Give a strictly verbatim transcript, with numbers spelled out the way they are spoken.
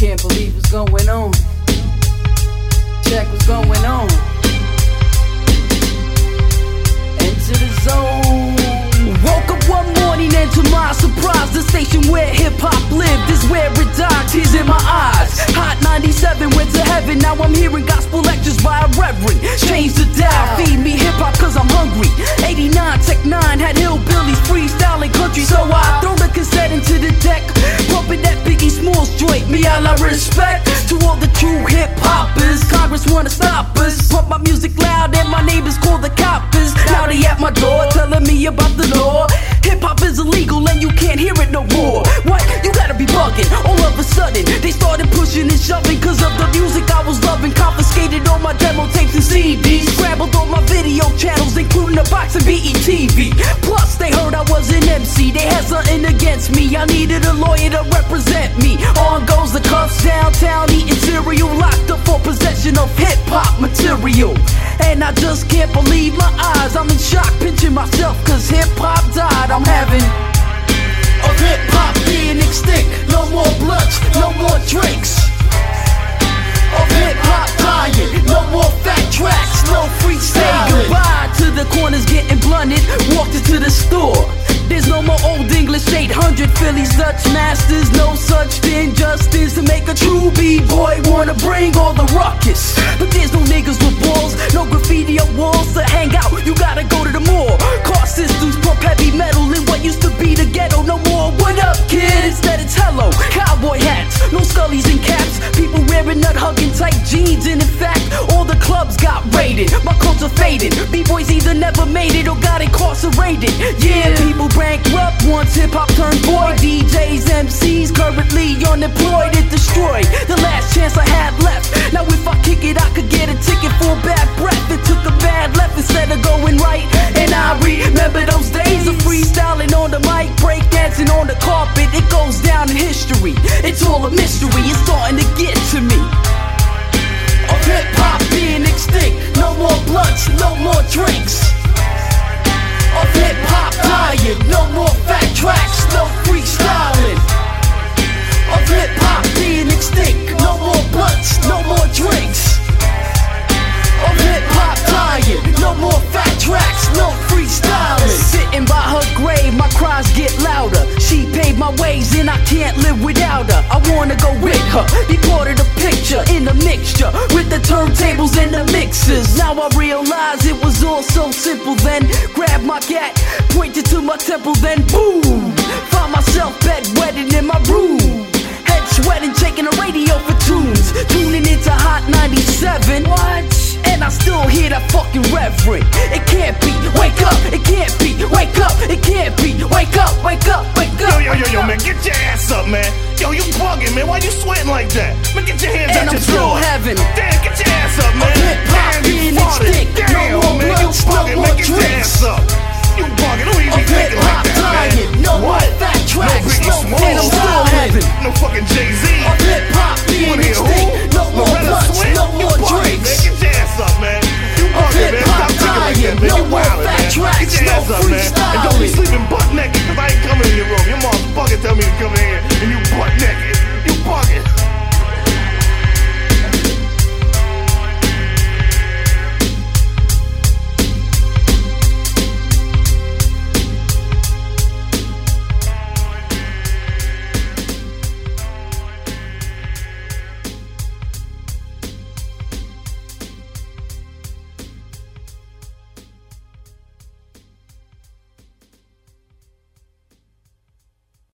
Can't believe what's going on. Check what's going on. Into the zone. Woke up one morning and to my surprise, the station where hip-hop lived is where it died. Tears in my eyes. Hot ninety-seven went to heaven. Now I'm hearing gospel lectures by a reverend. Change the dial, feed me hip-hop cause I'm hungry. eighty-nine Tech nine had hillbillies freestyling country, so I throw the cassette into the deck, pumping that Biggie Smalls joint. Me all I respect to all the true hip-hoppers. Congress wanna stop us. Pump my music loud and my neighbors call the coppers. Now they at my door telling me about the law. Hip-hop is illegal and you can't hear it no more. What? You gotta be bugging. All of a sudden they started pushing and shoving cause of the music I was loving. Confiscated all my demo tapes and C Ds, scrambled all my video channels including a box of B E T V. Plus they heard I was an M C. They had something against me. I needed a lawyer to represent me. On goes the cuffs, downtown eating cereal, locked up for possession of hip-hop material. And I just can't believe my eyes. I'm in shock, pinching myself cause hip-hop died. I'm having of hip-hop being extinct. No more blunts, no more drinks. Of hip-hop dying, no more fat tracks, no freestyle. Say goodbye to the corners getting blunted. Walked into the store. There's no more old English eight hundred Phillies Dutch masters. No such thing, justice to make a true B-boy wanna bring all the ruckus. But there's no niggas with balls, no graffiti or walls to hang out. You gotta go to the mall. Car systems pump heavy metal in what used to be the ghetto. No more what up kid, instead it's hello. Cowboy hats, no scullies and caps. People wearing nut hugging tight jeans. And in fact, all the clubs got raided. My culture faded. B-boys either never made it or got incarcerated. Yeah, people bankrupt once hip-hop turned boy. D Js, M Cs currently unemployed and destroyed. The last chance I had left. Now if I kick it I could get a ticket for a bad breath. It took a bad left instead of going right. And I remember those days of freestyling on the mic, breakdancing on the carpet. It goes down in history. It's all a mystery. It's starting to get to me. Of hip-hop being extinct. No more blunts, no more drinks. Of hip-hop dying, no more fat tracks, no freestyling. Of hip-hop being extinct, no more blunts, no more drinks. Of hip-hop dying, no more fat tracks, no freestyling. Sitting by her grave, my cries get louder. She paved my ways and I can't live without her. I wanna go with her, be part of the picture, in the mixture, with the turntables and the mixers. Now I realize it was all so simple then. Grab my gat, pointed to my temple, then boom, found myself bedwetting in my room. Head sweating, checking the radio for tunes, tuning into Hot ninety-seven. What? And I still hear that fucking reverend. It can't be, wake up, it can't be, wake up, it can't